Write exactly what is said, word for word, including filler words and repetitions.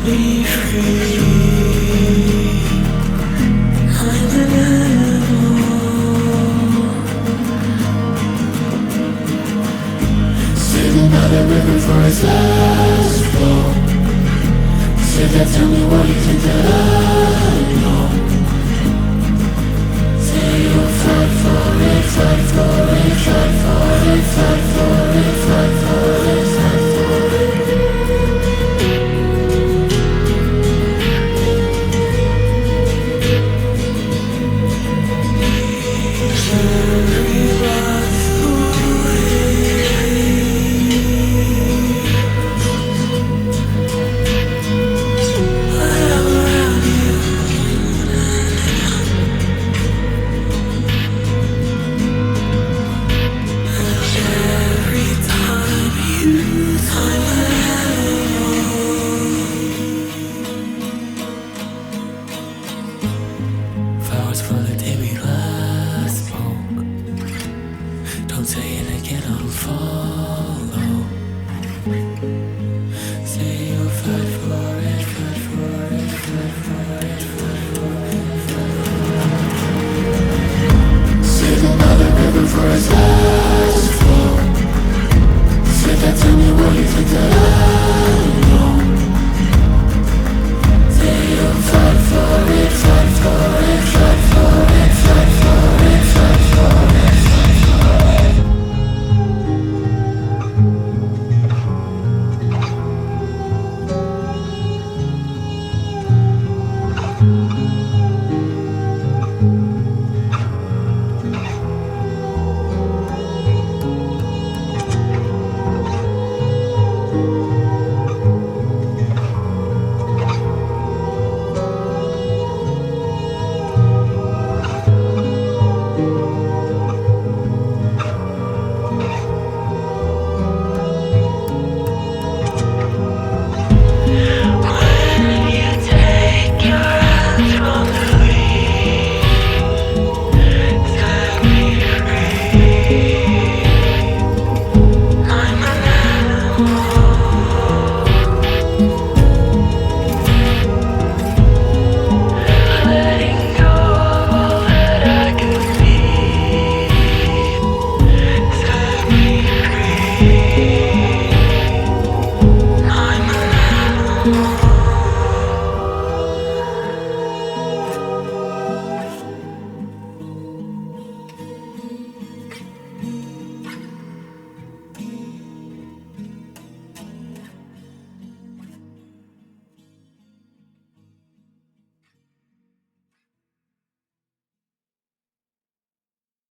Be free. I'm an animal. Sitting by the river for its last flow. Sit there, tell me what you think that I know. Say you'll fight for it, fight for it, fight for it, fight for it.